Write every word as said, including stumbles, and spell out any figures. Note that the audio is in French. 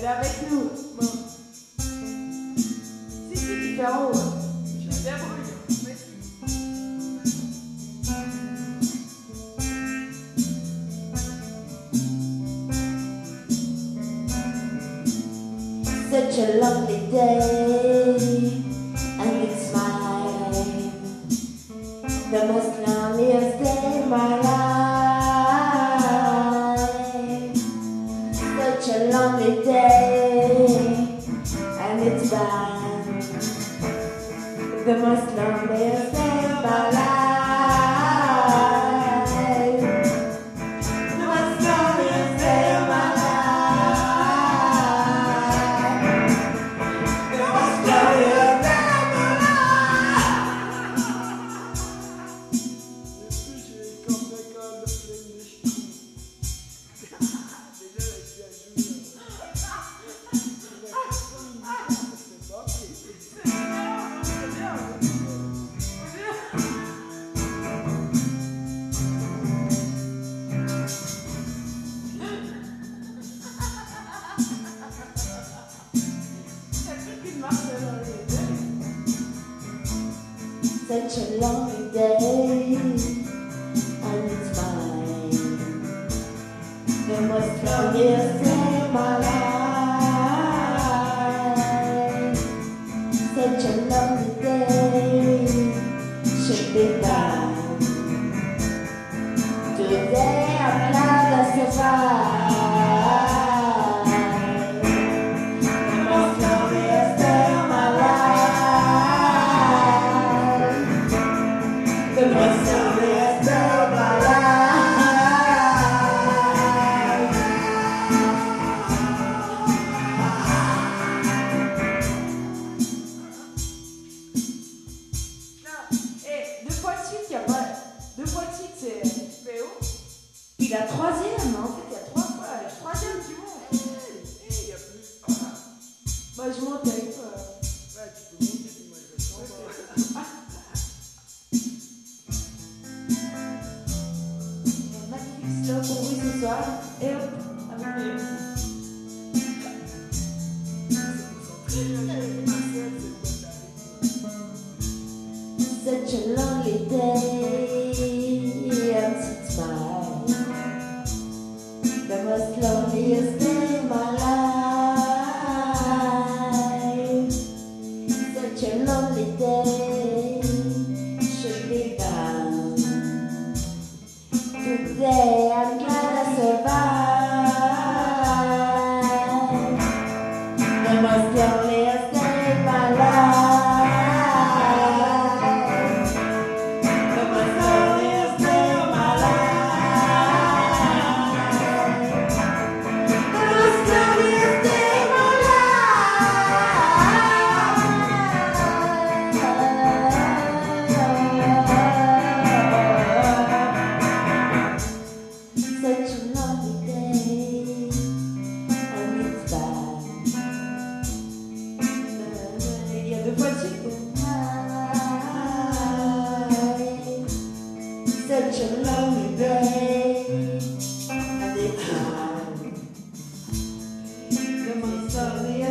est avec nous. Bon. Si, si, tu fais en haut. Je vais bien brûler. Such a lovely day, and it's mine, the most loneliest day in my life. Such a lonely day, and it's mine, the most loneliest day in my life. The most loneliest day in my life. Such a lonely day, and it's mine, the most loneliest day of my life. Such a lonely day should be done. Today I'm glad I survived. The most loneliest day of my life. The most loneliest day of my life. Et deux fois de suite, il n'y a pas. Deux fois de suite, c'est P O. Puis la troisième, en fait, Il y a trois fois. Le troisième, tu montes. Et il y a plus. Voilà. Moi, je monte avec toi. Ouais, tu peux monter, puis moi je reste en bas. un magnifique slow pour vous ce soir. Et hop, avec les. Such a lonely day, and it's mine, the most loneliest day in my life. Such a lonely day should be gone. Today I'm glad I survived the most loneliest day in my life. Such a lovely day, and it's bad. Il y a deux fois de suite. Such a lovely day, and it's bad. The most lonely